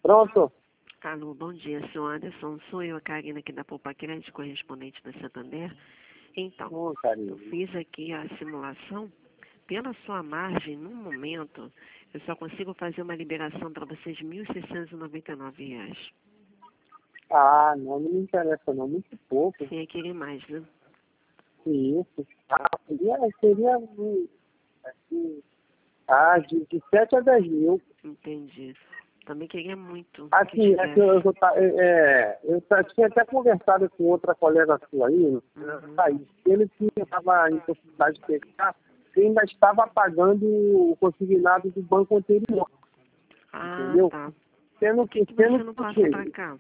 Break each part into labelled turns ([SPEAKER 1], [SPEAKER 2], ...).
[SPEAKER 1] Pronto?
[SPEAKER 2] Alô, bom dia, senhor Anderson. Sou eu, a Karina, aqui da Poupa Crédito, correspondente da Santander. Então, eu fiz aqui a simulação. Pela sua margem, no momento, eu só consigo fazer uma liberação para vocês de R$ 1.699.
[SPEAKER 1] Ah, não me interessa não, muito pouco.
[SPEAKER 2] Sem ia querer mais, né?
[SPEAKER 1] Isso. Seria assim, de 7 a 10 mil.
[SPEAKER 2] Entendi. Também queria muito.
[SPEAKER 1] Assim, eu tinha até conversado com outra colega sua aí, ele que estava em possibilidade de pegar, que ainda estava pagando o consignado do banco anterior. Entendeu?
[SPEAKER 2] Tá.
[SPEAKER 1] Sendo
[SPEAKER 2] Por que você não passa pra cá?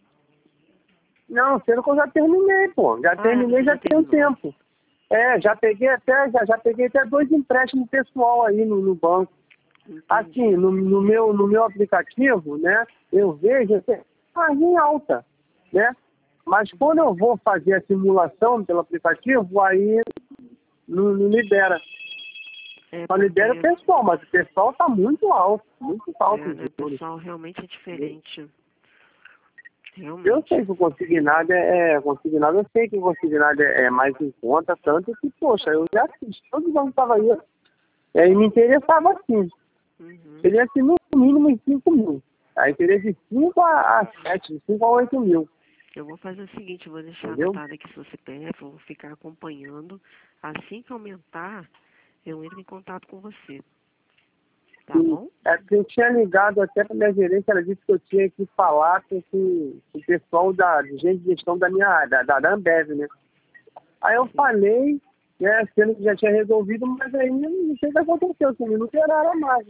[SPEAKER 1] Não, sendo que eu já terminei, pô. Já terminei, já tem um tempo. Já peguei até 2 empréstimos pessoal aí no banco.
[SPEAKER 2] Entendi.
[SPEAKER 1] Assim, no meu aplicativo, né, eu vejo que margem alta, né? Mas quando eu vou fazer a simulação pelo aplicativo, aí não libera. Só libera o pessoal, mas o pessoal está muito alto, muito alto.
[SPEAKER 2] O pessoal realmente é diferente. Realmente.
[SPEAKER 1] Eu sei que o consignado eu sei que o consignado é mais em conta, tanto que, poxa, eu já fiz, todo mundo estava aí, e me interessava sim. Seria assim, no mínimo em 5 mil. Aí seria de 5 a 7, de 5 a 8 mil.
[SPEAKER 2] Eu vou fazer o seguinte, vou deixar anotado aqui seu CPF, eu vou ficar acompanhando. Assim que aumentar, eu entro em contato com você. Tá bom?
[SPEAKER 1] É porque eu tinha ligado até para minha gerente, ela disse que eu tinha que falar com o pessoal de gestão da minha área, da Ambev, né? Aí eu falei, né, sendo que já tinha resolvido, mas aí não sei o que aconteceu, que não liberaram mais.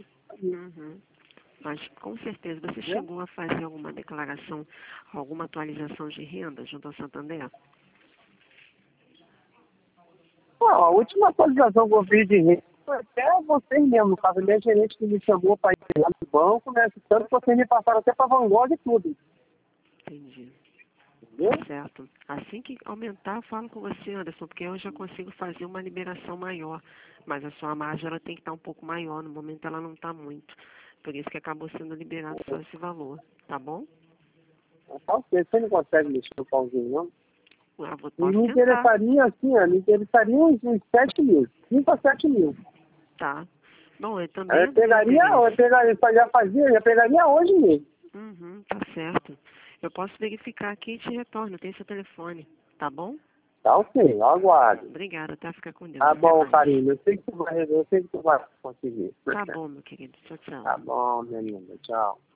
[SPEAKER 2] Mas com certeza, você chegou a fazer alguma declaração, alguma atualização de renda junto ao Santander?
[SPEAKER 1] Bom, a última atualização que eu fiz de renda foi até vocês mesmo, no caso, minha gerente que me chamou para ir lá no banco, né? Tanto que vocês me passaram até para Vanguard e tudo.
[SPEAKER 2] Entendi.
[SPEAKER 1] Entendeu?
[SPEAKER 2] Certo. Assim que aumentar, eu falo com você, Anderson, porque eu já consigo fazer uma liberação maior. Mas a sua margem ela tem que estar um pouco maior. No momento ela não está muito. Por isso que acabou sendo liberado só esse valor. Tá bom?
[SPEAKER 1] Tá ok, você não consegue mexer no pauzinho, não?
[SPEAKER 2] Me
[SPEAKER 1] interessaria, assim, me interessaria uns 7 mil, 5 a 7 mil.
[SPEAKER 2] Tá. Bom, eu também...
[SPEAKER 1] Eu já pegaria hoje mesmo.
[SPEAKER 2] Tá certo. Eu posso verificar aqui e te retorno. Tem seu telefone. Tá bom?
[SPEAKER 1] Tá ok, eu aguardo.
[SPEAKER 2] Obrigada, até ficar com Deus.
[SPEAKER 1] Tá bom, Karina, eu sei que tu vai conseguir.
[SPEAKER 2] Tá bom, meu querido. Tchau, tchau.
[SPEAKER 1] Tá bom, minha linda, tchau.